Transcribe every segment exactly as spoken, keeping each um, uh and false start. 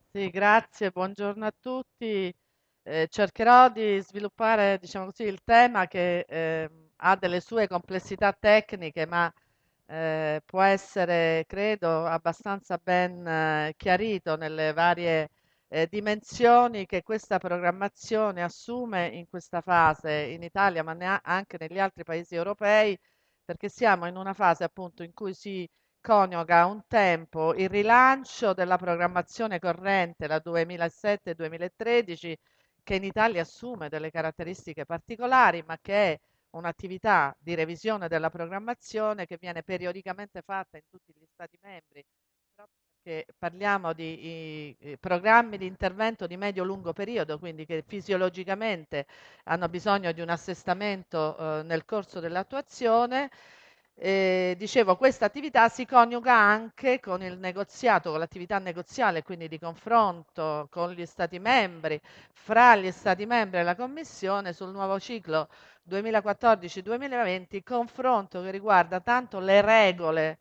Sì, grazie, buongiorno a tutti. Eh, cercherò di sviluppare, diciamo così, il tema che eh, ha delle sue complessità tecniche, ma eh, può essere, credo, abbastanza ben eh, chiarito nelle varie eh, dimensioni che questa programmazione assume in questa fase in Italia, ma nea- anche negli altri paesi europei, perché siamo in una fase appunto in cui si coniuga un tempo il rilancio della programmazione corrente, la duemilasette-duemilatredici, che in Italia assume delle caratteristiche particolari, ma che è un'attività di revisione della programmazione che viene periodicamente fatta in tutti gli Stati membri, proprio perché parliamo di i- i programmi di intervento di medio-lungo periodo, quindi che fisiologicamente hanno bisogno di un assestamento eh, nel corso dell'attuazione. Eh, dicevo, questa attività si coniuga anche con il negoziato, con l'attività negoziale, quindi di confronto con gli Stati membri, fra gli Stati membri e la Commissione sul nuovo ciclo duemilaquattordici-duemilaventi, confronto che riguarda tanto le regole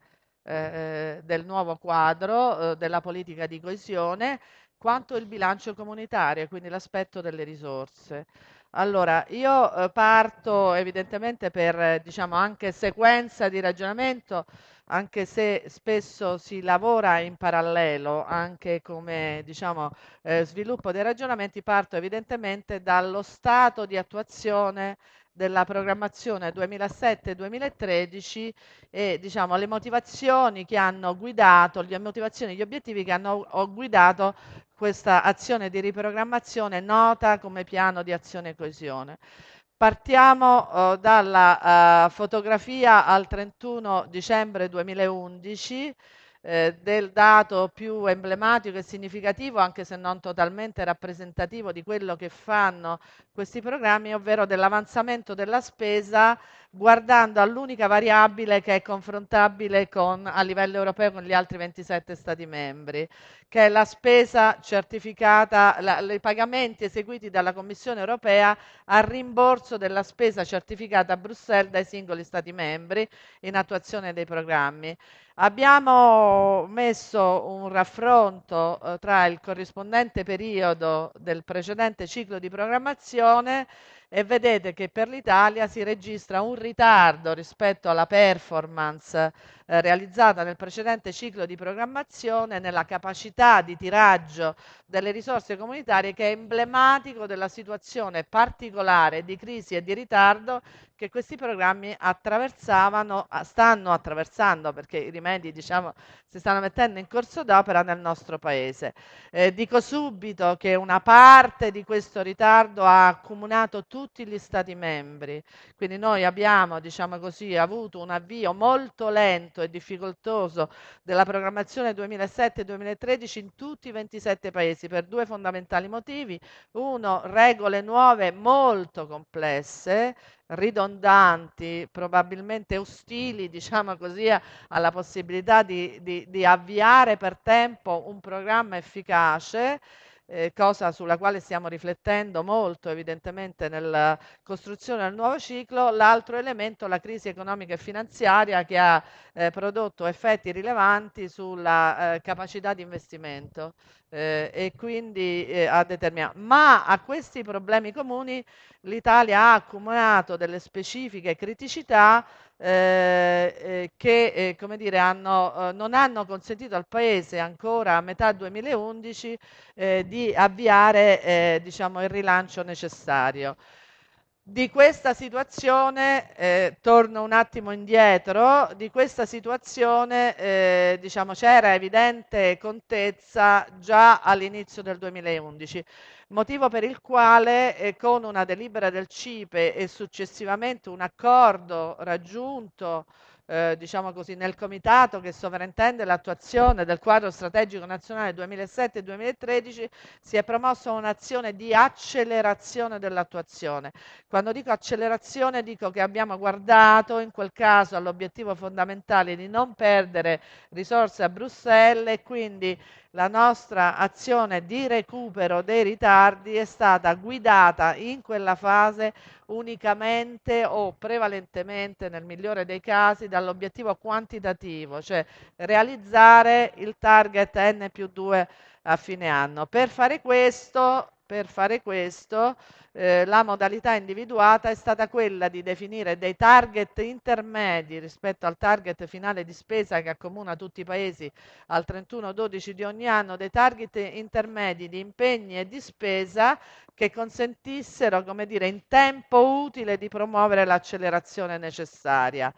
eh, del nuovo quadro eh, della politica di coesione, quanto il bilancio comunitario, quindi l'aspetto delle risorse. Allora, io eh, parto evidentemente per, eh, diciamo, anche sequenza di ragionamento, anche se spesso si lavora in parallelo, anche come, diciamo, eh, sviluppo dei ragionamenti, parto evidentemente dallo stato di attuazione della programmazione duemilasette-duemilatredici e, diciamo, le motivazioni che hanno guidato, le motivazioni, gli obiettivi che hanno ho guidato questa azione di riprogrammazione nota come piano di azione e coesione. Partiamo eh, dalla eh, fotografia al trentuno dicembre duemilaundici, eh, del dato più emblematico e significativo, anche se non totalmente rappresentativo di quello che fanno questi programmi, ovvero dell'avanzamento della spesa guardando all'unica variabile che è confrontabile con, a livello europeo con gli altri ventisette Stati membri, che è la spesa certificata, la, i pagamenti eseguiti dalla Commissione europea al rimborso della spesa certificata a Bruxelles dai singoli Stati membri in attuazione dei programmi. Abbiamo messo un raffronto eh, tra il corrispondente periodo del precedente ciclo di programmazione e vedete che per l'Italia si registra un ritardo rispetto alla performance eh, realizzata nel precedente ciclo di programmazione nella capacità di tiraggio delle risorse comunitarie, che è emblematico della situazione particolare di crisi e di ritardo che questi programmi attraversavano, a- stanno attraversando, perché i rimedi, diciamo, si stanno mettendo in corso d'opera nel nostro paese. Eh, dico subito che una parte di questo ritardo ha accomunato tutti gli Stati membri, quindi noi abbiamo, diciamo così, avuto un avvio molto lento e difficoltoso della programmazione duemilasette-duemilatredici in tutti i ventisette paesi per due fondamentali motivi. Uno, regole nuove molto complesse, ridondanti, probabilmente ostili, diciamo così, alla possibilità di, di, di avviare per tempo un programma efficace, eh, cosa sulla quale stiamo riflettendo molto evidentemente nella costruzione del nuovo ciclo. L'altro elemento, la crisi economica e finanziaria che ha eh, prodotto effetti rilevanti sulla eh, capacità di investimento eh, e quindi eh, ha determinato. Ma a questi problemi comuni l'Italia ha accumulato delle specifiche criticità eh, eh, che eh, come dire, hanno, eh, non hanno consentito al Paese ancora a metà duemilaundici eh, di avviare eh, diciamo, il rilancio necessario. Di questa situazione, eh, torno un attimo indietro, di questa situazione eh, diciamo, c'era evidente contezza già all'inizio del duemilaundici, motivo per il quale eh, con una delibera del CIPE e successivamente un accordo raggiunto eh, diciamo così, nel comitato che sovrintende l'attuazione del quadro strategico nazionale duemilasette-duemilatredici si è promossa un'azione di accelerazione dell'attuazione. Quando dico accelerazione dico che abbiamo guardato in quel caso all'obiettivo fondamentale di non perdere risorse a Bruxelles e quindi la nostra azione di recupero dei ritardi è stata guidata in quella fase unicamente o prevalentemente, nel migliore dei casi, dall'obiettivo quantitativo, cioè realizzare il target N più due a fine anno. Per fare questo, per fare questo eh, la modalità individuata è stata quella di definire dei target intermedi rispetto al target finale di spesa che accomuna tutti i paesi al trentuno dicembre di ogni anno, dei target intermedi di impegni e di spesa che consentissero, come dire, in tempo utile di promuovere l'accelerazione necessaria.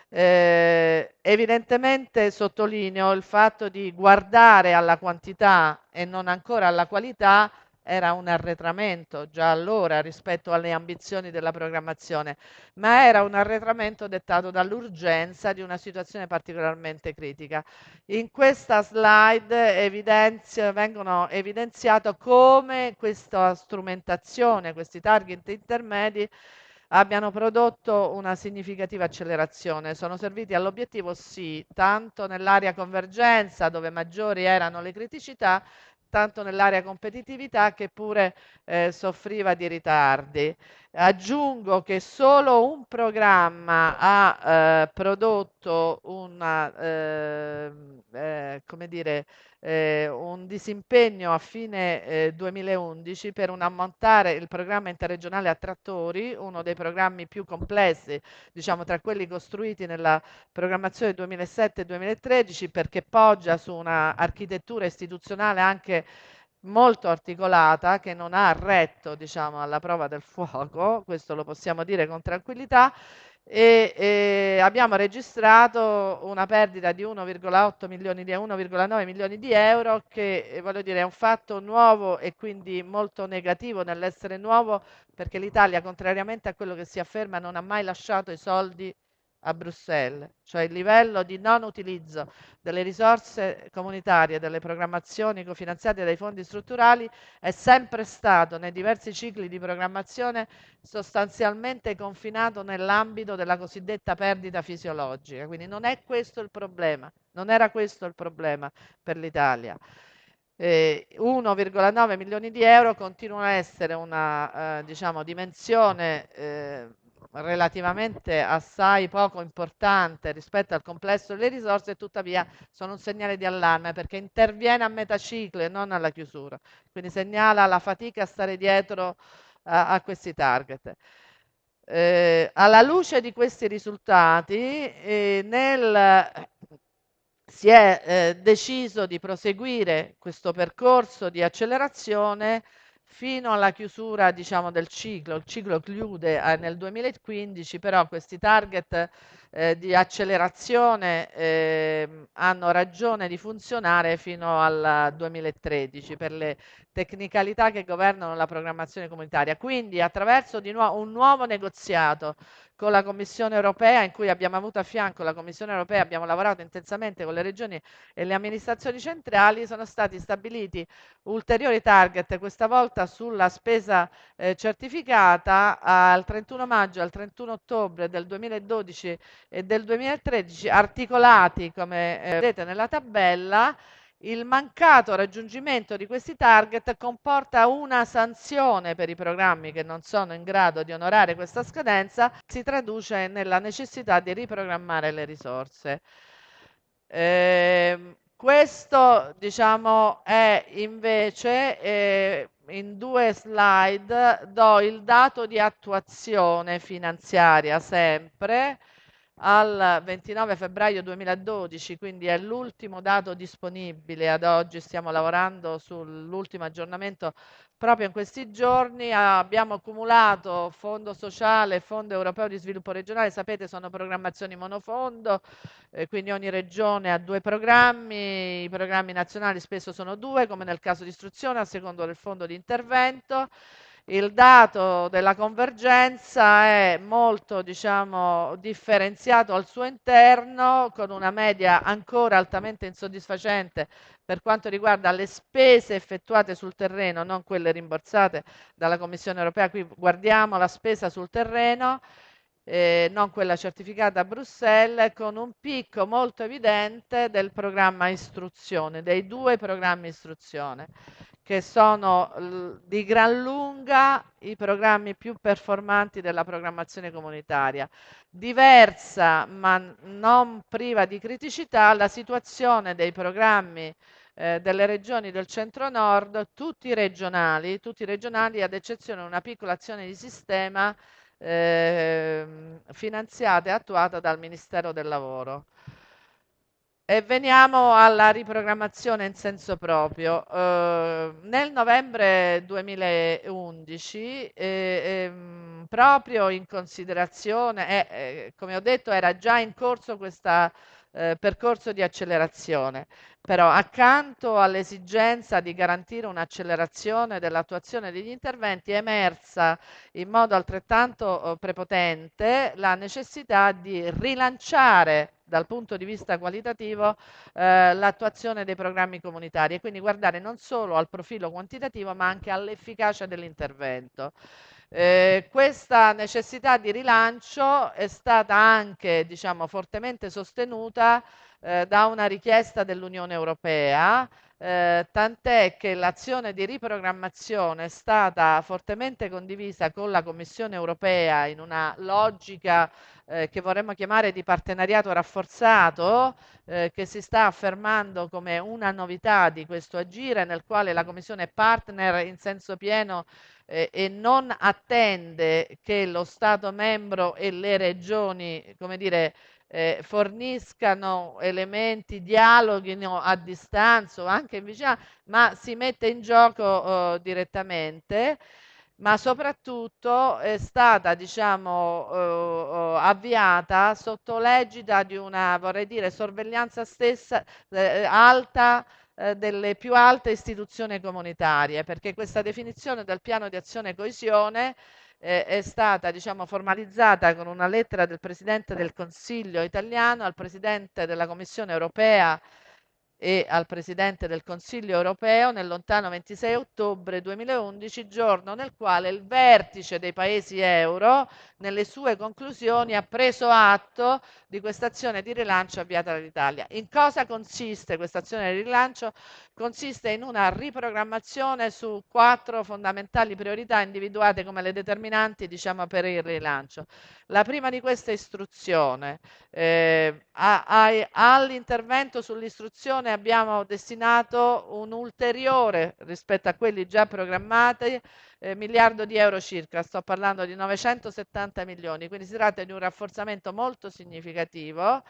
Eh, evidentemente sottolineo il fatto di guardare alla quantità e non ancora alla qualità era un arretramento già allora rispetto alle ambizioni della programmazione, ma era un arretramento dettato dall'urgenza di una situazione particolarmente critica. In questa slide evidenzio, vengono evidenziato come questa strumentazione, questi target intermedi abbiano prodotto una significativa accelerazione. Sono serviti all'obiettivo, sì, tanto nell'area convergenza, dove maggiori erano le criticità, tanto nell'area competitività, che pure eh, soffriva di ritardi. Aggiungo che solo un programma ha eh, prodotto una, eh, eh, come dire, eh, un disimpegno a fine eh, duemilaundici per un ammontare, il programma interregionale a trattori, uno dei programmi più complessi, diciamo, tra quelli costruiti nella programmazione duemilasette-duemilatredici, perché poggia su una architettura istituzionale anche molto articolata che non ha retto, diciamo, alla prova del fuoco, questo lo possiamo dire con tranquillità, e, e abbiamo registrato una perdita di uno virgola otto milioni di uno virgola nove milioni di euro, che eh, voglio dire è un fatto nuovo e quindi molto negativo nell'essere nuovo, perché l'Italia, contrariamente a quello che si afferma, non ha mai lasciato i soldi a Bruxelles, cioè il livello di non utilizzo delle risorse comunitarie, delle programmazioni cofinanziate dai fondi strutturali è sempre stato, nei diversi cicli di programmazione, sostanzialmente confinato nell'ambito della cosiddetta perdita fisiologica. Quindi non è questo il problema, non era questo il problema per l'Italia. Eh, uno virgola nove milioni di euro continua a essere una eh, diciamo, dimensione eh, relativamente assai poco importante rispetto al complesso delle risorse, e tuttavia sono un segnale di allarme perché interviene a metà ciclo e non alla chiusura, quindi segnala la fatica a stare dietro a, a questi target. Eh, alla luce di questi risultati, eh, nel si è eh, deciso di proseguire questo percorso di accelerazione fino alla chiusura, diciamo, del ciclo. Il ciclo chiude eh, nel duemilaquindici, però questi target eh, di accelerazione eh, hanno ragione di funzionare fino al duemilatredici per le tecnicalità che governano la programmazione comunitaria. Quindi, attraverso di nuovo un nuovo negoziato con la Commissione europea, in cui abbiamo avuto a fianco la Commissione europea, abbiamo lavorato intensamente con le regioni e le amministrazioni centrali, sono stati stabiliti ulteriori target, questa volta sulla spesa eh, certificata al trentuno maggio, al trentuno ottobre del duemiladodici e del duemilatredici, articolati come eh, vedete nella tabella. Il mancato raggiungimento di questi target comporta una sanzione per i programmi che non sono in grado di onorare questa scadenza, si traduce nella necessità di riprogrammare le risorse. Eh, questo, diciamo, è invece, eh, in due slide, do il dato di attuazione finanziaria sempre al ventinove febbraio duemiladodici, quindi è l'ultimo dato disponibile ad oggi, stiamo lavorando sull'ultimo aggiornamento proprio in questi giorni. Abbiamo accumulato fondo sociale, fondo europeo di sviluppo regionale, sapete sono programmazioni monofondo, eh, quindi ogni regione ha due programmi, i programmi nazionali spesso sono due, come nel caso di istruzione, a secondo del fondo di intervento. Il dato della convergenza è molto, diciamo, differenziato al suo interno, con una media ancora altamente insoddisfacente per quanto riguarda le spese effettuate sul terreno, non quelle rimborsate dalla Commissione europea. Qui guardiamo la spesa sul terreno. eh, non quella certificata a Bruxelles, con un picco molto evidente del programma istruzione, dei due programmi istruzione, che sono l- di gran lunga i programmi più performanti della programmazione comunitaria. Diversa, ma n- non priva di criticità, la situazione dei programmi eh, delle regioni del centro-nord, tutti regionali, tutti regionali ad eccezione di una piccola azione di sistema ehm, finanziata e attuata dal Ministero del Lavoro. E veniamo alla riprogrammazione in senso proprio. Eh, nel novembre duemilaundici, eh, ehm, proprio in considerazione, eh, eh, come ho detto, era già in corso questo percorso di accelerazione, però accanto all'esigenza di garantire un'accelerazione dell'attuazione degli interventi è emersa in modo altrettanto eh, prepotente la necessità di rilanciare dal punto di vista qualitativo eh, l'attuazione dei programmi comunitari e quindi guardare non solo al profilo quantitativo ma anche all'efficacia dell'intervento. Eh, questa necessità di rilancio è stata anche, diciamo, fortemente sostenuta eh, da una richiesta dell'Unione Europea, eh, tant'è che l'azione di riprogrammazione è stata fortemente condivisa con la Commissione Europea in una logica eh, che vorremmo chiamare di partenariato rafforzato, eh, che si sta affermando come una novità di questo agire, nel quale la Commissione è partner in senso pieno eh, e non attende che lo Stato membro e le regioni, come dire, eh, forniscano elementi, dialoghino a distanza o anche in vicinanza, ma si mette in gioco eh, direttamente. Ma soprattutto è stata, diciamo, eh, eh, avviata sotto l'egida di una, vorrei dire, sorveglianza stessa eh, alta eh, delle più alte istituzioni comunitarie, perché questa definizione del piano di azione e coesione eh, è stata, diciamo, formalizzata con una lettera del Presidente del Consiglio italiano al Presidente della Commissione europea e al Presidente del Consiglio europeo nel lontano ventisei ottobre duemilaundici, giorno nel quale il vertice dei paesi euro, nelle sue conclusioni, ha preso atto di questa azione di rilancio avviata dall'Italia. In cosa consiste questa azione di rilancio? Consiste in una riprogrammazione su quattro fondamentali priorità individuate come le determinanti, diciamo, per il rilancio. La prima di queste è istruzione. Eh, a- ai- all'intervento sull'istruzione abbiamo destinato un ulteriore, rispetto a quelli già programmati, eh, miliardo di euro circa, sto parlando di novecentosettanta milioni, quindi si tratta di un rafforzamento molto significativo,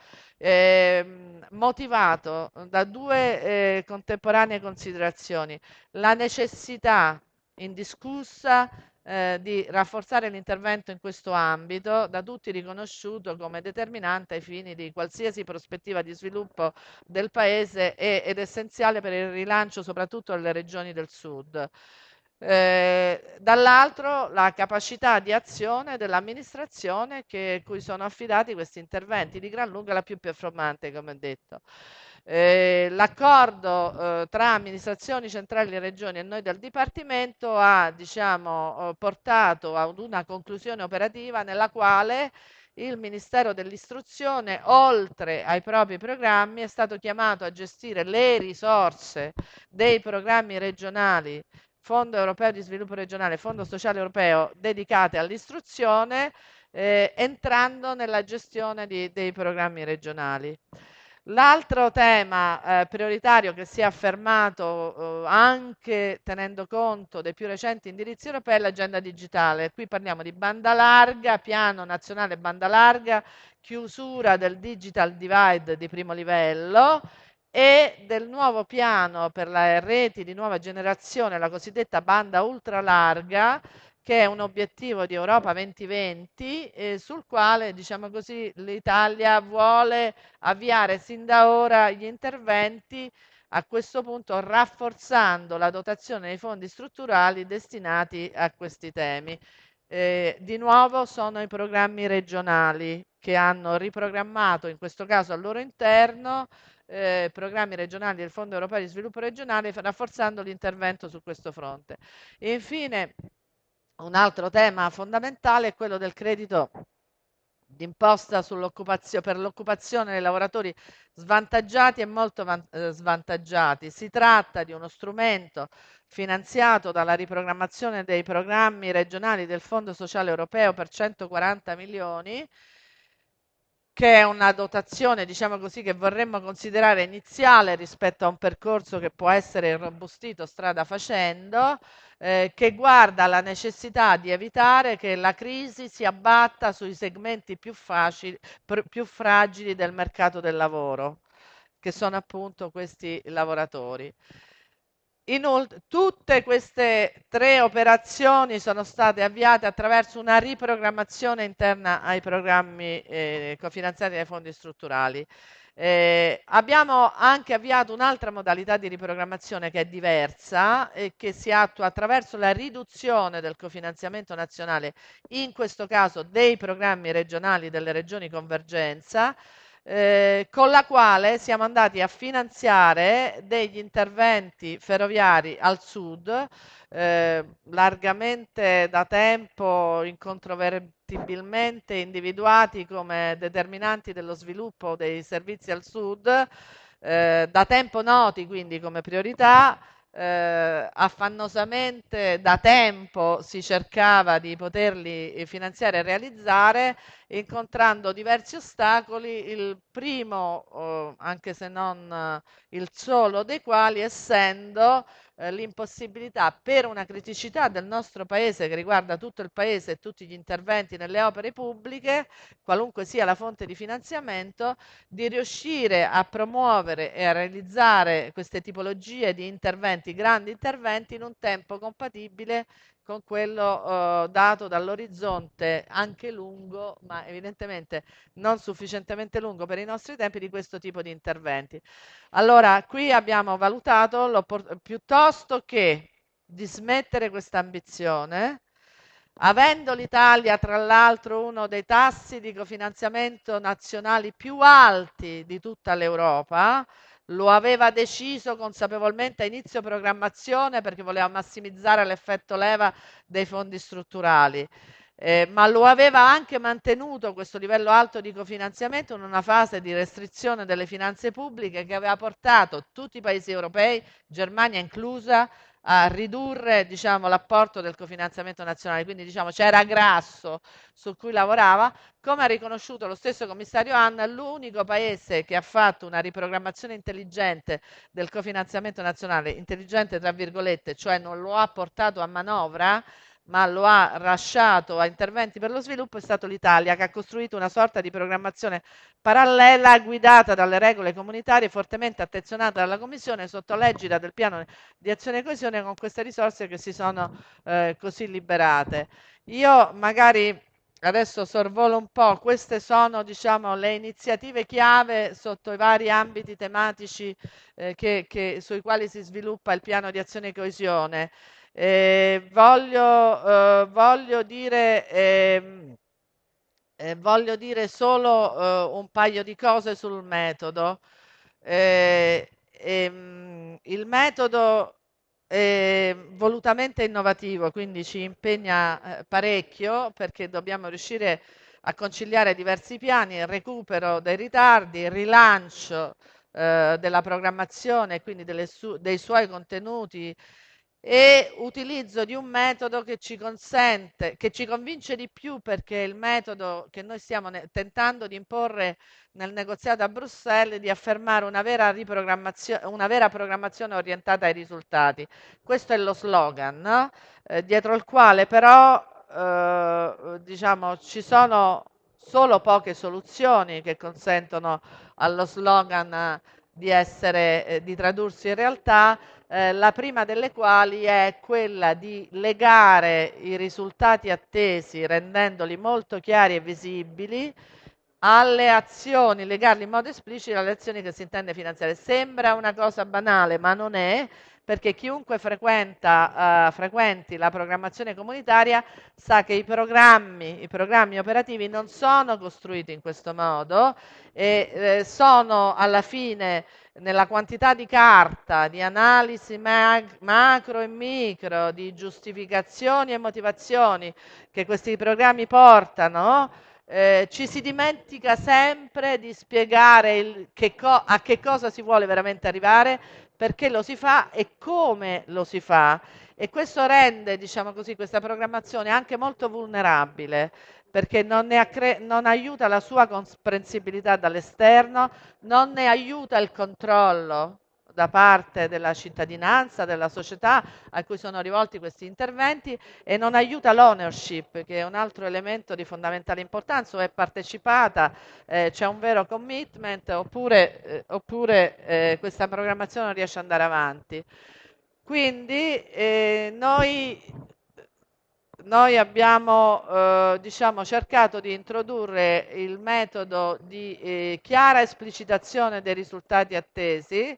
ehm, motivato da due eh, contemporanee considerazioni: la necessità indiscussa eh, di rafforzare l'intervento in questo ambito, da tutti riconosciuto come determinante ai fini di qualsiasi prospettiva di sviluppo del Paese e, ed essenziale per il rilancio soprattutto delle regioni del sud. Eh, dall'altro la capacità di azione dell'amministrazione che, cui sono affidati questi interventi, di gran lunga la più performante, come ho detto. Eh, l'accordo eh, tra amministrazioni centrali e regioni e noi del Dipartimento ha, diciamo, eh, portato ad una conclusione operativa nella quale il Ministero dell'Istruzione, oltre ai propri programmi, è stato chiamato a gestire le risorse dei programmi regionali, Fondo Europeo di Sviluppo Regionale, Fondo Sociale Europeo, dedicate all'istruzione, eh, entrando nella gestione di- dei programmi regionali. L'altro tema eh, prioritario che si è affermato eh, anche tenendo conto dei più recenti indirizzi europei è l'agenda digitale. Qui parliamo di banda larga, piano nazionale banda larga, chiusura del digital divide di primo livello e del nuovo piano per le reti di nuova generazione, la cosiddetta banda ultralarga, che è un obiettivo di Europa duemilaventi, eh, sul quale, diciamo così, l'Italia vuole avviare sin da ora gli interventi, a questo punto rafforzando la dotazione dei fondi strutturali destinati a questi temi. Eh, di nuovo sono i programmi regionali che hanno riprogrammato, in questo caso al loro interno, eh, programmi regionali del Fondo Europeo di Sviluppo Regionale, rafforzando l'intervento su questo fronte. E infine, un altro tema fondamentale è quello del credito d'imposta sull'occupazio- per l'occupazione dei lavoratori svantaggiati e molto van- eh, svantaggiati. Si tratta di uno strumento finanziato dalla riprogrammazione dei programmi regionali del Fondo Sociale Europeo per centoquaranta milioni, che è una dotazione, diciamo così, che vorremmo considerare iniziale rispetto a un percorso che può essere irrobustito strada facendo, eh, che guarda alla necessità di evitare che la crisi si abbatta sui segmenti più facili, pr- più fragili del mercato del lavoro, che sono appunto questi lavoratori. Inoltre, tutte queste tre operazioni sono state avviate attraverso una riprogrammazione interna ai programmi eh, cofinanziati dai fondi strutturali. Eh, abbiamo anche avviato un'altra modalità di riprogrammazione che è diversa e che si attua attraverso la riduzione del cofinanziamento nazionale, in questo caso dei programmi regionali delle regioni convergenza, eh, con la quale siamo andati a finanziare degli interventi ferroviari al sud, eh, largamente da tempo incontrovertibilmente individuati come determinanti dello sviluppo dei servizi al sud, eh, da tempo noti quindi come priorità. Eh, affannosamente da tempo si cercava di poterli eh, finanziare e realizzare, incontrando diversi ostacoli, il primo, eh, anche se non eh, il solo dei quali, essendo eh, l'impossibilità per una criticità del nostro paese che riguarda tutto il paese e tutti gli interventi nelle opere pubbliche, qualunque sia la fonte di finanziamento, di riuscire a promuovere e a realizzare queste tipologie di interventi, grandi interventi, in un tempo compatibile con quello eh, dato dall'orizzonte anche lungo, ma evidentemente non sufficientemente lungo per i nostri tempi, di questo tipo di interventi. Allora, qui abbiamo valutato l'oppor- piuttosto che di smettere questa ambizione, avendo l'Italia tra l'altro uno dei tassi di cofinanziamento nazionali più alti di tutta l'Europa, lo aveva deciso consapevolmente a inizio programmazione perché voleva massimizzare l'effetto leva dei fondi strutturali. Eh, ma lo aveva anche mantenuto questo livello alto di cofinanziamento in una fase di restrizione delle finanze pubbliche che aveva portato tutti i paesi europei, Germania inclusa, a ridurre, diciamo, l'apporto del cofinanziamento nazionale. Quindi, diciamo, c'era grasso su cui lavorava. Come ha riconosciuto lo stesso commissario Anna, l'unico paese che ha fatto una riprogrammazione intelligente del cofinanziamento nazionale, intelligente tra virgolette, cioè non lo ha portato a manovra, ma lo ha lasciato a interventi per lo sviluppo, è stato l'Italia, che ha costruito una sorta di programmazione parallela guidata dalle regole comunitarie, fortemente attenzionata dalla Commissione sotto l'egida del piano di azione e coesione, con queste risorse che si sono eh, così liberate. Io magari adesso sorvolo un po', queste sono, diciamo, le iniziative chiave sotto i vari ambiti tematici eh, che, che- sui quali si sviluppa il piano di azione e coesione. Eh, voglio, eh, voglio dire, ehm, eh, voglio dire solo eh, un paio di cose sul metodo. Eh, ehm, il metodo è volutamente innovativo, quindi ci impegna eh, parecchio perché dobbiamo riuscire a conciliare diversi piani: il recupero dei ritardi, il rilancio eh, della programmazione e quindi delle su- dei suoi contenuti, e utilizzo di un metodo che ci consente, che ci convince di più, perché è il metodo che noi stiamo ne- tentando di imporre nel negoziato a Bruxelles, di affermare una vera riprogrammazio- una vera programmazione orientata ai risultati. Questo è lo slogan, no? Eh, dietro il quale però eh, diciamo, ci sono solo poche soluzioni che consentono allo slogan eh, di essere, eh, di tradursi in realtà, eh, la prima delle quali è quella di legare i risultati attesi, rendendoli molto chiari e visibili, alle azioni, legarli in modo esplicito alle azioni che si intende finanziare. Sembra una cosa banale, ma non è, perché chiunque frequenta, eh, frequenti la programmazione comunitaria sa che i programmi, i programmi operativi non sono costruiti in questo modo e eh, sono alla fine, nella quantità di carta, di analisi mag- macro e micro, di giustificazioni e motivazioni che questi programmi portano, eh, ci si dimentica sempre di spiegare il- che co- a che cosa si vuole veramente arrivare, perché lo si fa e come lo si fa. E questo rende, diciamo così, questa programmazione anche molto vulnerabile, perché non ne accre- non aiuta la sua comprensibilità dall'esterno, non ne aiuta il controllo da parte della cittadinanza, della società a cui sono rivolti questi interventi, e non aiuta l'ownership, che è un altro elemento di fondamentale importanza: o è partecipata, eh, c'è un vero commitment, oppure, eh, oppure eh, questa programmazione non riesce ad andare avanti. Quindi eh, noi, noi abbiamo eh, diciamo, cercato di introdurre il metodo di eh, chiara esplicitazione dei risultati attesi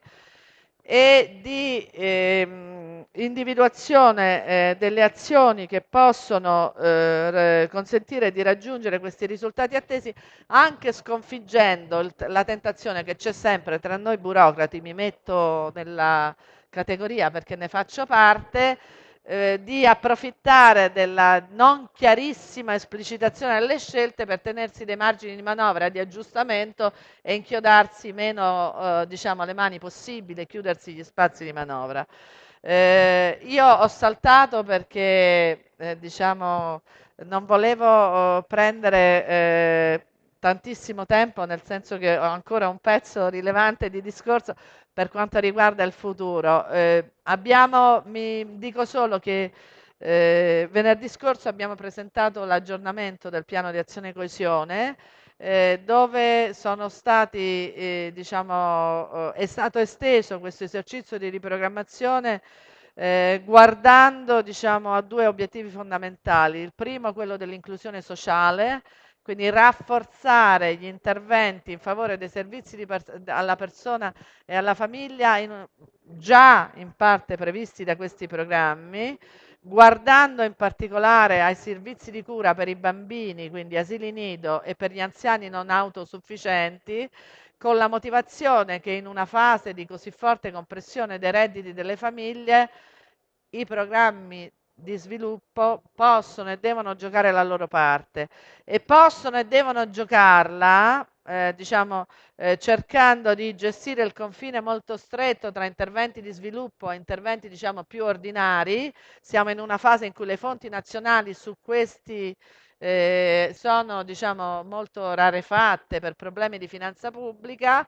e di ehm, individuazione eh, delle azioni che possono eh, re- consentire di raggiungere questi risultati attesi, anche sconfiggendo il- la tentazione che c'è sempre tra noi burocrati, mi metto nella categoria perché ne faccio parte, eh, di approfittare della non chiarissima esplicitazione delle scelte per tenersi dei margini di manovra di aggiustamento e inchiodarsi meno, eh, diciamo, le mani possibile, chiudersi gli spazi di manovra. Eh, io ho saltato perché, eh, diciamo, non volevo eh, prendere eh, tantissimo tempo, nel senso che ho ancora un pezzo rilevante di discorso per quanto riguarda il futuro. Eh, abbiamo, mi dico solo che eh, venerdì scorso abbiamo presentato l'aggiornamento del piano di azione e coesione, eh, dove sono stati, eh, diciamo, eh, è stato esteso questo esercizio di riprogrammazione eh, guardando, diciamo, a due obiettivi fondamentali. Il primo, quello dell'inclusione sociale, quindi rafforzare gli interventi in favore dei servizi di per- alla persona e alla famiglia in- già in parte previsti da questi programmi, guardando in particolare ai servizi di cura per i bambini, quindi asili nido, e per gli anziani non autosufficienti, con la motivazione che in una fase di così forte compressione dei redditi delle famiglie i programmi di sviluppo possono e devono giocare la loro parte, e possono e devono giocarla, eh, diciamo, eh, cercando di gestire il confine molto stretto tra interventi di sviluppo e interventi, diciamo, più ordinari. Siamo in una fase in cui le fonti nazionali su questi eh, sono, diciamo, molto rarefatte per problemi di finanza pubblica,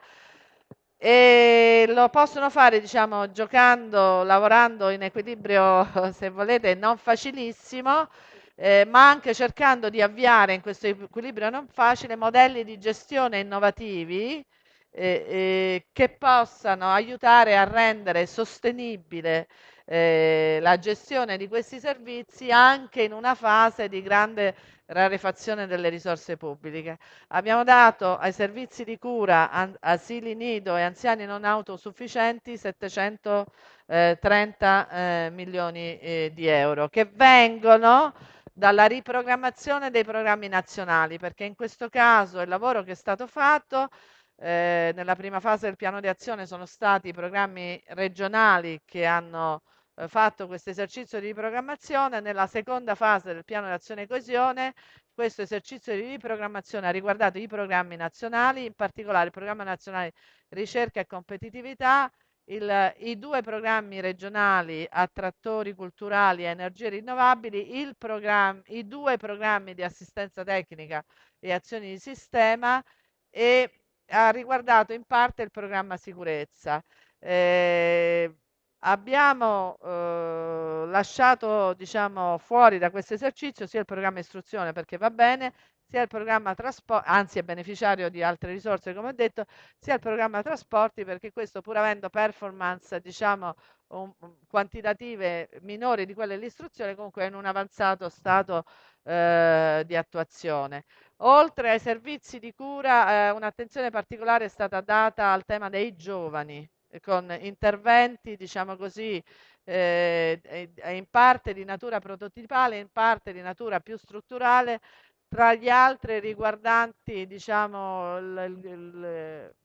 e lo possono fare, diciamo, giocando, lavorando in equilibrio, se volete, non facilissimo, eh, ma anche cercando di avviare in questo equilibrio non facile modelli di gestione innovativi eh, eh, che possano aiutare a rendere sostenibile eh, la gestione di questi servizi anche in una fase di grande rarefazione delle risorse pubbliche. Abbiamo dato ai servizi di cura, an- asili nido e anziani non autosufficienti settecentotrenta eh, milioni eh, di euro, che vengono dalla riprogrammazione dei programmi nazionali, perché in questo caso il lavoro che è stato fatto eh, nella prima fase del piano di azione sono stati i programmi regionali che hanno eh, fatto questo esercizio di riprogrammazione. Nella seconda fase del piano di azione e coesione questo esercizio di riprogrammazione ha riguardato i programmi nazionali, in particolare il programma nazionale ricerca e competitività, il- i due programmi regionali attrattori culturali e energie rinnovabili, il programma- i due programmi di assistenza tecnica e azioni di sistema, e ha riguardato in parte il programma sicurezza. Eh, Abbiamo eh, lasciato, diciamo, fuori da questo esercizio sia il programma istruzione, perché va bene, sia il programma trasporti, anzi è beneficiario di altre risorse, come ho detto, sia il programma trasporti, perché questo, pur avendo performance, diciamo, un- un- quantitative minori di quelle dell'istruzione, comunque è in un avanzato stato eh, di attuazione. Oltre ai servizi di cura, eh, un'attenzione particolare è stata data al tema dei giovani, eh, con interventi, diciamo così, eh, eh, in parte di natura prototipale, in parte di natura più strutturale, tra gli altri riguardanti, diciamo, il, il- il-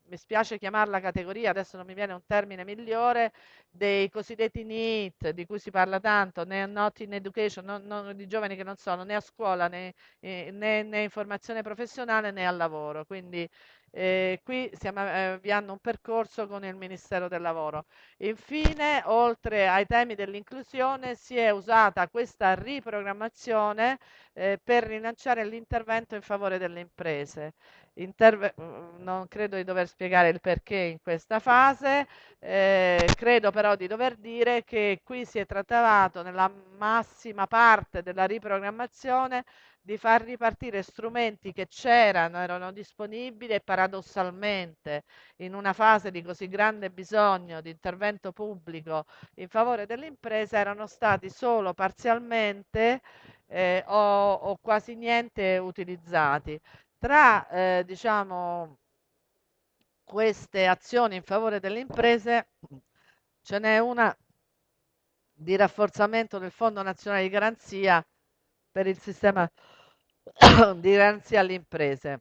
mi spiace chiamarla categoria, adesso non mi viene un termine migliore, dei cosiddetti NEET, di cui si parla tanto, né not in education, non- non- di giovani che non sono né a scuola né, eh, né- né in formazione professionale né al lavoro. Quindi eh, qui stiamo eh, avviando un percorso con il Ministero del Lavoro. Infine, oltre ai temi dell'inclusione, si è usata questa riprogrammazione eh, per rilanciare l'intervento in favore delle imprese. Interve- mm, non credo di dover spiegare il perché in questa fase, eh, credo però di dover dire che qui si è trattato nella massima parte della riprogrammazione di far ripartire strumenti che c'erano, erano disponibili e paradossalmente in una fase di così grande bisogno di intervento pubblico in favore delle imprese erano stati solo parzialmente eh, o, o quasi niente utilizzati. Tra eh, diciamo, queste azioni in favore delle imprese ce n'è una di rafforzamento del Fondo Nazionale di Garanzia per il sistema di garanzia alle imprese.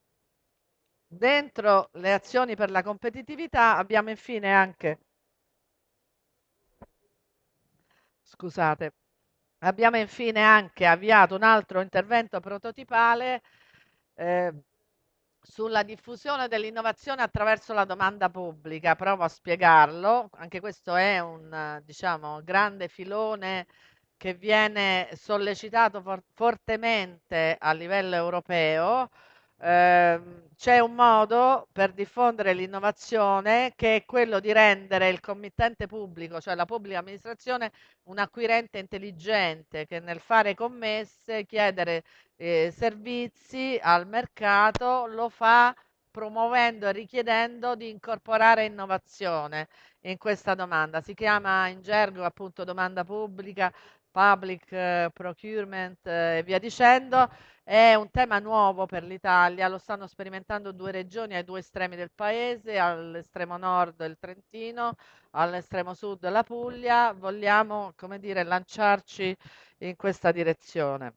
Dentro le azioni per la competitività abbiamo infine anche, scusate, abbiamo infine anche avviato un altro intervento prototipale eh, sulla diffusione dell'innovazione attraverso la domanda pubblica. Provo a spiegarlo. Anche questo è un, eh, diciamo, grande filone che viene sollecitato for- fortemente a livello europeo. Ehm, c'è un modo per diffondere l'innovazione che è quello di rendere il committente pubblico, cioè la pubblica amministrazione, un acquirente intelligente che nel fare commesse, chiedere eh, servizi al mercato, lo fa promuovendo e richiedendo di incorporare innovazione in questa domanda. Si chiama in gergo appunto domanda pubblica, public eh, procurement eh, e via dicendo. È un tema nuovo per l'Italia, lo stanno sperimentando due regioni ai due estremi del paese, all'estremo nord il Trentino, all'estremo sud la Puglia. Vogliamo, come dire, lanciarci in questa direzione.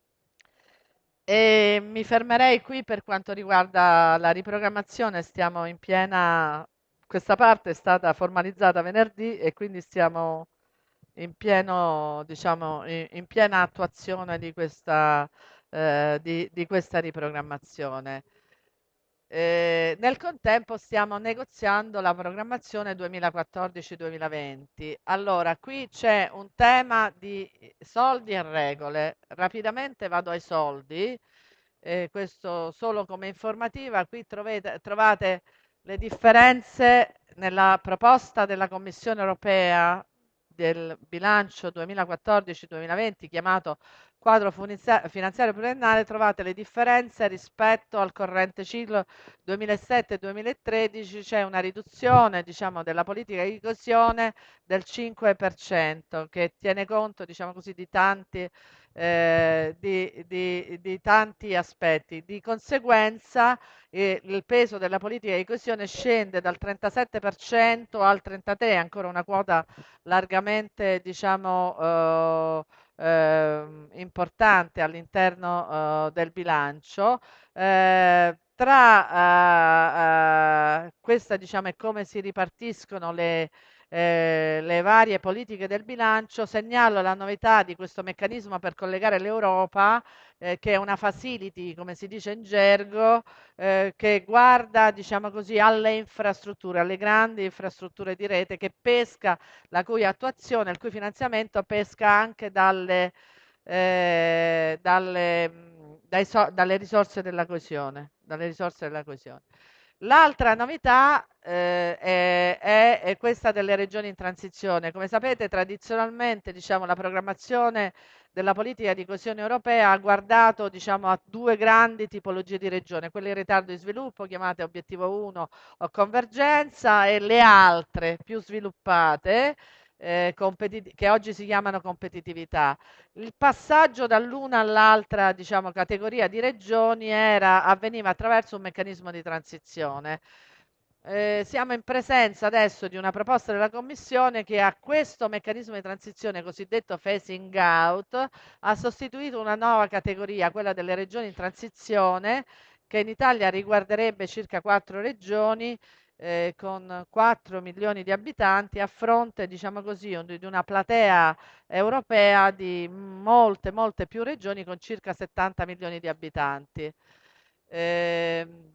E mi fermerei qui per quanto riguarda la riprogrammazione, stiamo in piena, questa parte è stata formalizzata venerdì e quindi stiamo in pieno, diciamo, in, in piena attuazione di questa, eh, di, di questa riprogrammazione. Eh, nel contempo stiamo negoziando la programmazione duemilaquattordici-duemilaventi. Allora, qui c'è un tema di soldi e regole. Rapidamente vado ai soldi, eh, questo solo come informativa. Qui trovate, trovate le differenze nella proposta della Commissione europea del bilancio duemilaquattordici-duemilaventi, chiamato quadro funizia- finanziario pluriennale, trovate le differenze rispetto al corrente ciclo duemilasette-duemilatredici. C'è una riduzione, diciamo, della politica di coesione del cinque per cento che tiene conto, diciamo così, di tanti, eh, di, di- di tanti aspetti. Di conseguenza, eh, il peso della politica di coesione scende dal trentasette per cento al trentatré per cento, ancora una quota largamente, diciamo, eh, ehm, importante all'interno eh, del bilancio. Eh, tra eh, eh, questa, diciamo, è come si ripartiscono le, eh, le varie politiche del bilancio. Segnalo la novità di questo meccanismo per collegare l'Europa, eh, che è una facility, come si dice in gergo, eh, che guarda, diciamo così, alle infrastrutture, alle grandi infrastrutture di rete, che pesca, la cui attuazione, il cui finanziamento pesca anche dalle, eh, dalle, mh, dai so- dalle risorse della coesione, dalle risorse della coesione. L'altra novità eh, è, è- è questa delle regioni in transizione. Come sapete, tradizionalmente, diciamo, la programmazione della politica di coesione europea ha guardato, diciamo, a due grandi tipologie di regione, quelle in ritardo di sviluppo, chiamate obiettivo uno o convergenza, e le altre più sviluppate, eh, competi- che oggi si chiamano competitività. Il passaggio dall'una all'altra, diciamo, categoria di regioni era, avveniva attraverso un meccanismo di transizione. Eh, siamo in presenza adesso di una proposta della Commissione che a questo meccanismo di transizione, cosiddetto phasing out, ha sostituito una nuova categoria, quella delle regioni in transizione, che in Italia riguarderebbe circa quattro regioni eh, con quattro milioni di abitanti a fronte, diciamo così, un- di una platea europea di molte, molte più regioni con circa settanta milioni di abitanti. Ehm,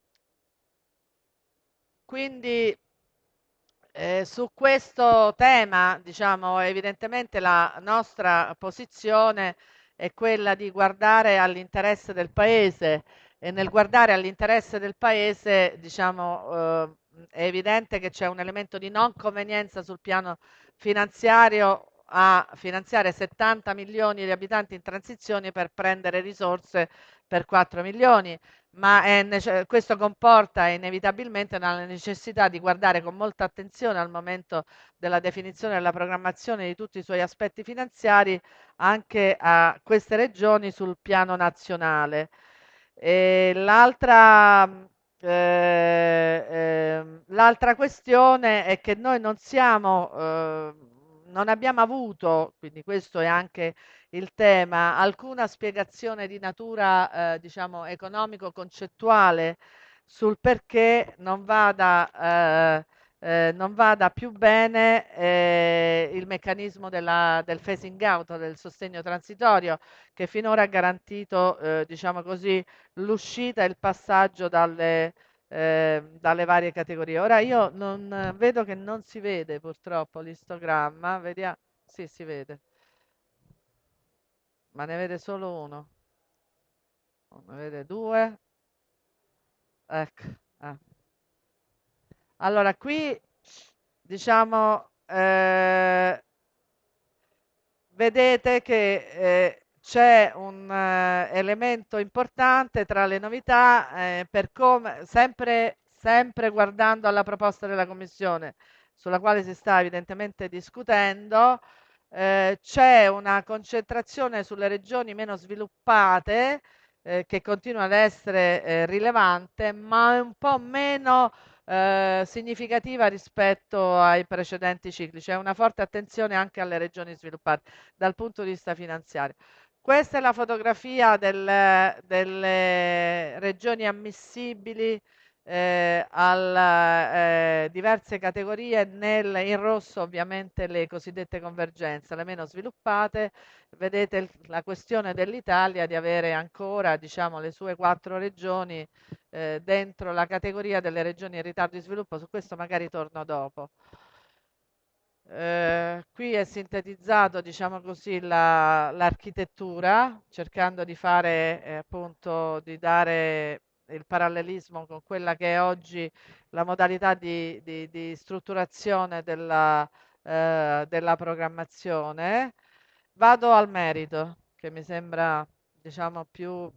quindi eh, su questo tema, diciamo, evidentemente la nostra posizione è quella di guardare all'interesse del paese e nel guardare all'interesse del paese, diciamo, eh, è evidente che c'è un elemento di non convenienza sul piano finanziario a finanziare settanta milioni di abitanti in transizione per prendere risorse per quattro milioni, ma è nece- questo comporta inevitabilmente la necessità di guardare con molta attenzione al momento della definizione e della programmazione di tutti i suoi aspetti finanziari anche a queste regioni sul piano nazionale. E l'altra, eh, ehm, l'altra questione è che noi non siamo, eh, non abbiamo avuto, quindi questo è anche il tema, alcuna spiegazione di natura, eh, diciamo, economico-concettuale sul perché non vada, eh, eh, non vada più bene eh, il meccanismo della- del phasing out, del sostegno transitorio, che finora ha garantito, eh, diciamo così, l'uscita e il passaggio dalle, eh, dalle varie categorie. Ora io non vedo che non si vede purtroppo l'istogramma, vediamo, sì, si vede. Ma ne vede solo uno? No, ne vede due? Ecco. Ah. Allora, qui diciamo, eh, vedete che eh, c'è un eh, elemento importante tra le novità, eh, per come, sempre, sempre guardando alla proposta della Commissione, sulla quale si sta evidentemente discutendo, eh, c'è una concentrazione sulle regioni meno sviluppate, eh, che continua ad essere eh, rilevante, ma è un po' meno eh, significativa rispetto ai precedenti cicli. C'è una forte attenzione anche alle regioni sviluppate dal punto di vista finanziario. Questa è la fotografia del- delle regioni ammissibili eh, alle eh, diverse categorie, nel, in rosso ovviamente le cosiddette convergenze, le meno sviluppate. Vedete il- la questione dell'Italia di avere ancora, diciamo, le sue quattro regioni eh, dentro la categoria delle regioni in ritardo di sviluppo. Su questo magari torno dopo. Eh, qui è sintetizzato, diciamo così, la- l'architettura, cercando di fare, eh, appunto, di dare il parallelismo con quella che è oggi la modalità di, di- di strutturazione della, eh, della programmazione. Vado al merito, che mi sembra, diciamo, più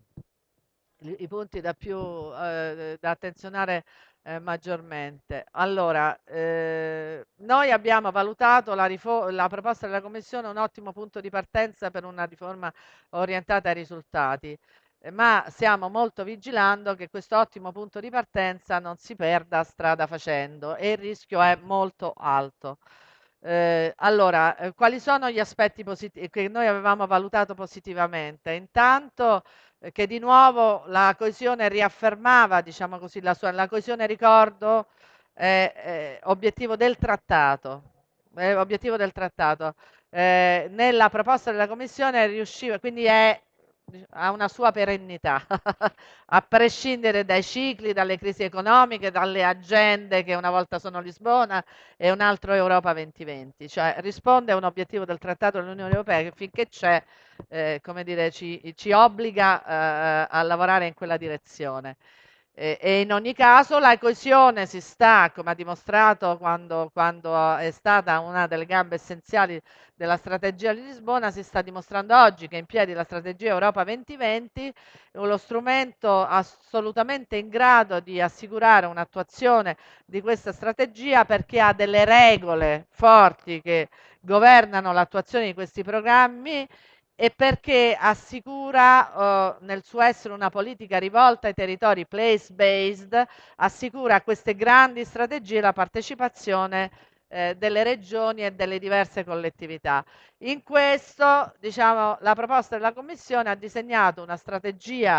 i i punti da più eh, da attenzionare eh, maggiormente. Allora, eh, noi abbiamo valutato la, rifo- la proposta della Commissione un ottimo punto di partenza per una riforma orientata ai risultati, eh, ma stiamo molto vigilando che questo ottimo punto di partenza non si perda strada facendo e il rischio è molto alto. Eh, allora, eh, quali sono gli aspetti positivi che noi avevamo valutato positivamente? Intanto eh, che di nuovo la coesione riaffermava, diciamo così, la sua la coesione ricordo è, è obiettivo del trattato, è obiettivo del trattato. Eh, nella proposta della Commissione riusciva, quindi è, ha una sua perennità, a prescindere dai cicli, dalle crisi economiche, dalle agende che una volta sono Lisbona e un altro Europa duemilaventi, cioè risponde a un obiettivo del Trattato dell'Unione Europea che finché c'è, eh, come dire, ci, ci obbliga eh, a lavorare in quella direzione. E, e in ogni caso la coesione si sta, come ha dimostrato quando, quando è stata una delle gambe essenziali della strategia di Lisbona, si sta dimostrando oggi che in piedi la strategia Europa duemilaventi è lo strumento assolutamente in grado di assicurare un'attuazione di questa strategia perché ha delle regole forti che governano l'attuazione di questi programmi e perché assicura, eh, nel suo essere una politica rivolta ai territori place-based, assicura a queste grandi strategie la partecipazione eh, delle regioni e delle diverse collettività. In questo, diciamo, la proposta della Commissione ha disegnato una strategia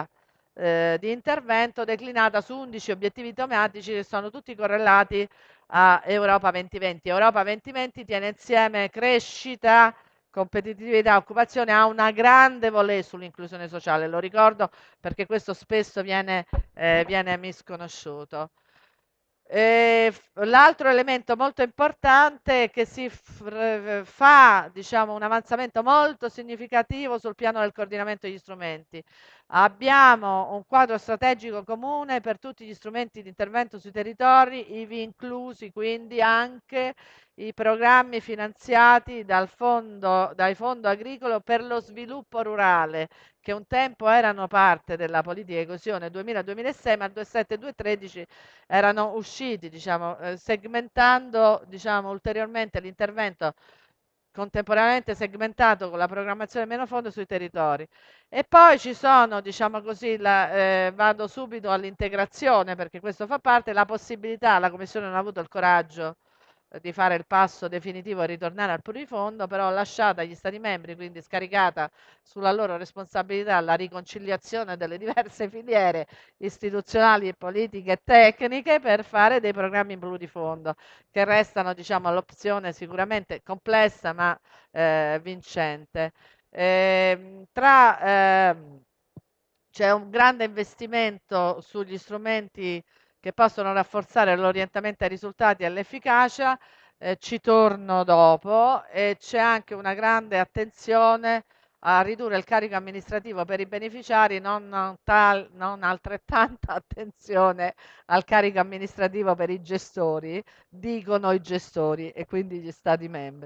eh, di intervento declinata su undici obiettivi tematici che sono tutti correlati a Europa duemilaventi. Europa duemilaventi tiene insieme crescita, competitività, occupazione, ha una grande volée sull'inclusione sociale, lo ricordo perché questo spesso viene, eh, viene misconosciuto. E f- l'altro elemento molto importante è che si f- fa, diciamo, un avanzamento molto significativo sul piano del coordinamento degli strumenti. Abbiamo un quadro strategico comune per tutti gli strumenti di intervento sui territori, ivi inclusi quindi anche i programmi finanziati dal fondo, dai fondo agricolo per lo sviluppo rurale, che un tempo erano parte della politica di coesione duemila-duemilasei, ma due sette e due tredici erano usciti, diciamo, eh, segmentando, diciamo, ulteriormente l'intervento contemporaneamente segmentato con la programmazione meno fondo sui territori. E poi ci sono, diciamo così, la, eh, vado subito all'integrazione perché questo fa parte, la possibilità, la Commissione non ha avuto il coraggio eh, di fare il passo definitivo e ritornare al plurifondo, però lasciata agli Stati membri, quindi scaricata sulla loro responsabilità la riconciliazione delle diverse filiere istituzionali, politiche e tecniche per fare dei programmi in plurifondo, che restano, diciamo, l'opzione sicuramente complessa ma eh, vincente. Ehm, tra, ehm, c'è un grande investimento sugli strumenti che possono rafforzare l'orientamento ai risultati e all'efficacia, eh, ci torno dopo, e c'è anche una grande attenzione a ridurre il carico amministrativo per i beneficiari, non, non tal- non altrettanta attenzione al carico amministrativo per i gestori, dicono i gestori e quindi gli Stati membri,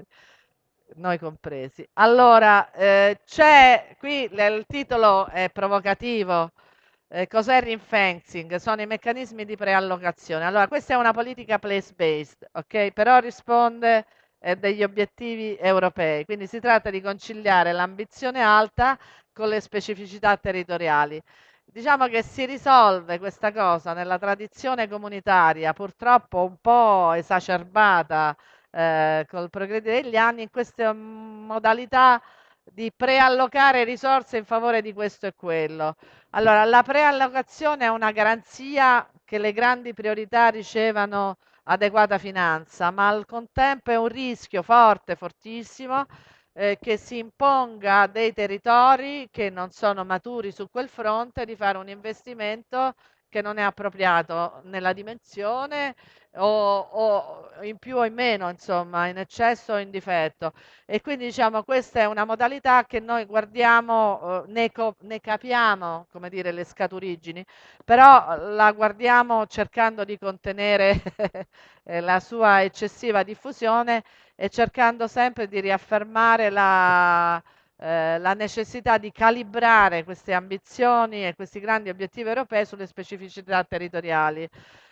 noi compresi. Allora, eh, c'è qui l- il titolo è provocativo. Eh, cos'è il ring fencing? Sono i meccanismi di preallocazione. Allora, questa è una politica place-based, ok? Però risponde eh, degli obiettivi europei. Quindi si tratta di conciliare l'ambizione alta con le specificità territoriali. Diciamo che si risolve questa cosa nella tradizione comunitaria, purtroppo un po' esacerbata eh, col progredire degli anni, in queste mm, modalità di preallocare risorse in favore di questo e quello. Allora, la preallocazione è una garanzia che le grandi priorità ricevano adeguata finanza, ma al contempo è un rischio forte, fortissimo, eh, che si imponga a dei territori che non sono maturi su quel fronte di fare un investimento che non è appropriato nella dimensione o, o in più o in meno, insomma, in eccesso o in difetto. E quindi diciamo questa è una modalità che noi guardiamo, eh, ne, co- ne capiamo, come dire, le scaturigini, però eh, la guardiamo cercando di contenere eh, la sua eccessiva diffusione e cercando sempre di riaffermare la, eh, la necessità di calibrare queste ambizioni e questi grandi obiettivi europei sulle specificità territoriali.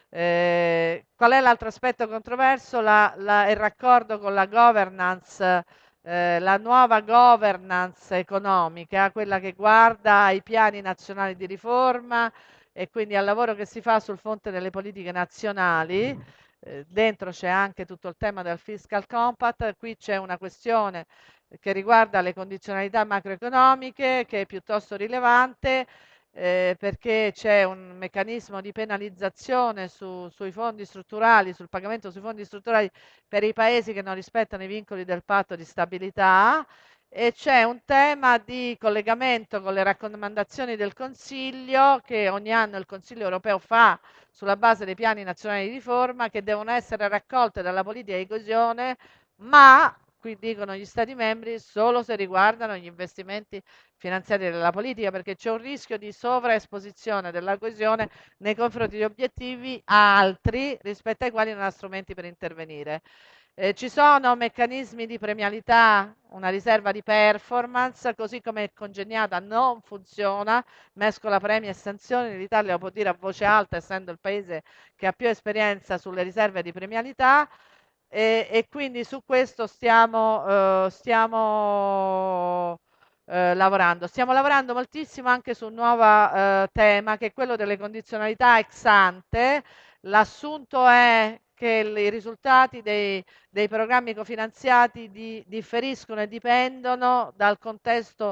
Eh, qual è l'altro aspetto controverso? La- la- il raccordo con la governance, eh, la nuova governance economica, quella che guarda ai piani nazionali di riforma e quindi al lavoro che si fa sul fronte delle politiche nazionali. Eh, dentro c'è anche tutto il tema del fiscal compact, qui c'è una questione che riguarda le condizionalità macroeconomiche che è piuttosto rilevante, eh, perché c'è un meccanismo di penalizzazione su- sui fondi strutturali, sul pagamento sui fondi strutturali per i paesi che non rispettano i vincoli del patto di stabilità, e c'è un tema di collegamento con le raccomandazioni del Consiglio che ogni anno il Consiglio europeo fa sulla base dei piani nazionali di riforma, che devono essere raccolte dalla politica di coesione, ma qui dicono gli Stati membri solo se riguardano gli investimenti finanziari della politica, perché c'è un rischio di sovraesposizione della coesione nei confronti di obiettivi altri rispetto ai quali non ha strumenti per intervenire. Eh, ci sono meccanismi di premialità, una riserva di performance, così come è congegnata non funziona, mescola premi e sanzioni, l'Italia lo può dire a voce alta essendo il paese che ha più esperienza sulle riserve di premialità, e, e quindi su questo stiamo, eh, stiamo eh, lavorando. Stiamo lavorando moltissimo anche su un nuovo eh, tema che è quello delle condizionalità ex ante. L'assunto è che l- i risultati dei, dei programmi cofinanziati di- differiscono e dipendono dal contesto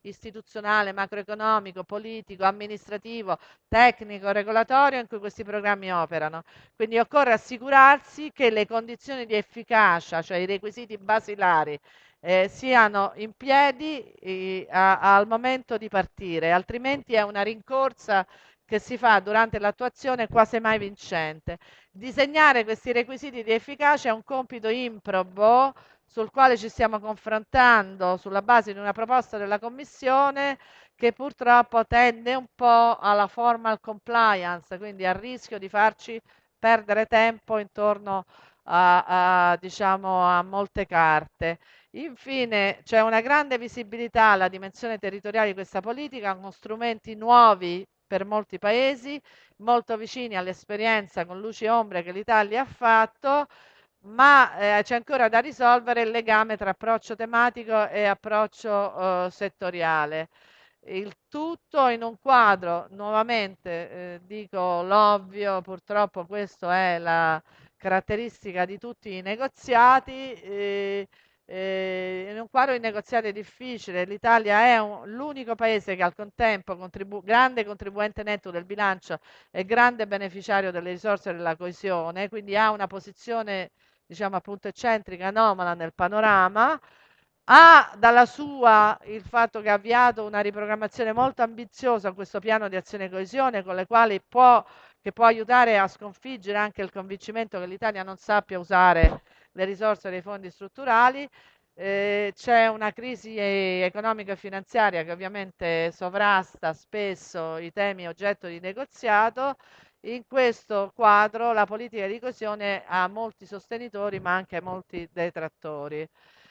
istituzionale, macroeconomico, politico, amministrativo, tecnico, regolatorio in cui questi programmi operano. Quindi occorre assicurarsi che le condizioni di efficacia, cioè i requisiti basilari, eh, siano in piedi eh, a- al momento di partire, altrimenti è una rincorsa che si fa durante l'attuazione quasi mai vincente. Disegnare questi requisiti di efficacia è un compito improbo sul quale ci stiamo confrontando sulla base di una proposta della Commissione che purtroppo tende un po' alla formal compliance, quindi al rischio di farci perdere tempo intorno a, a, diciamo, a molte carte. Infine, c'è una grande visibilità alla dimensione territoriale di questa politica con strumenti nuovi per molti paesi, molto vicini all'esperienza con luci e ombre che l'Italia ha fatto, ma eh, c'è ancora da risolvere il legame tra approccio tematico e approccio eh, settoriale. Il tutto in un quadro, nuovamente eh, dico l'ovvio, purtroppo questa è la caratteristica di tutti i negoziati, eh, eh, in un quadro di negoziati difficile. L'Italia è un- l'unico paese che al contempo contribu- grande contribuente netto del bilancio e grande beneficiario delle risorse della coesione, quindi ha una posizione diciamo appunto eccentrica, anomala nel panorama. Ha dalla sua il fatto che ha avviato una riprogrammazione molto ambiziosa, questo piano di azione e coesione, con le quali può, che può aiutare a sconfiggere anche il convincimento che l'Italia non sappia usare le risorse dei fondi strutturali. Eh, c'è una crisi eh, economica e finanziaria che ovviamente sovrasta spesso i temi oggetto di negoziato. In questo quadro la politica di coesione ha molti sostenitori ma anche molti detrattori.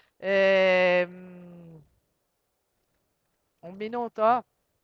Ehm, un minuto?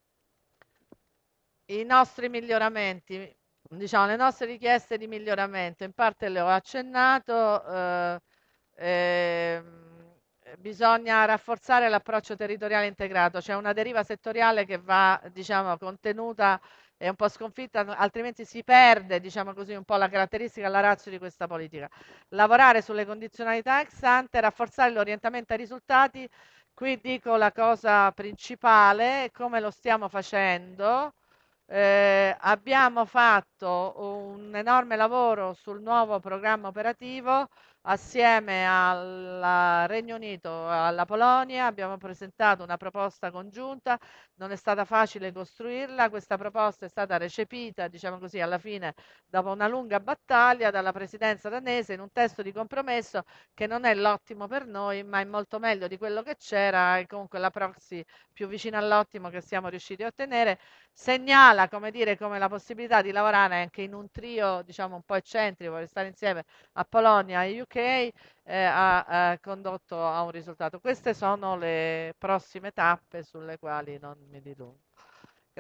I nostri miglioramenti, diciamo, le nostre richieste di miglioramento, in parte le ho accennato, eh, ehm, bisogna rafforzare l'approccio territoriale integrato, c'è una deriva settoriale che va, diciamo, contenuta e un po' sconfitta, altrimenti si perde, diciamo così, un po' la caratteristica, la ratio di questa politica. Lavorare sulle condizionalità ex ante, rafforzare l'orientamento ai risultati. Qui dico la cosa principale, come lo stiamo facendo. Eh, abbiamo fatto un enorme lavoro sul nuovo programma operativo assieme al Regno Unito e alla Polonia. Abbiamo presentato una proposta congiunta, non è stata facile costruirla, questa proposta è stata recepita, diciamo così, alla fine, dopo una lunga battaglia dalla presidenza danese in un testo di compromesso che non è l'ottimo per noi, ma è molto meglio di quello che c'era e comunque la proxy più vicina all'ottimo che siamo riusciti a ottenere. Segnala, come dire, come la possibilità di lavorare anche in un trio, diciamo, un po' eccentrico, per stare insieme a Polonia e U K, eh, ha, ha condotto a un risultato. Queste sono le prossime tappe sulle quali non mi dilungo.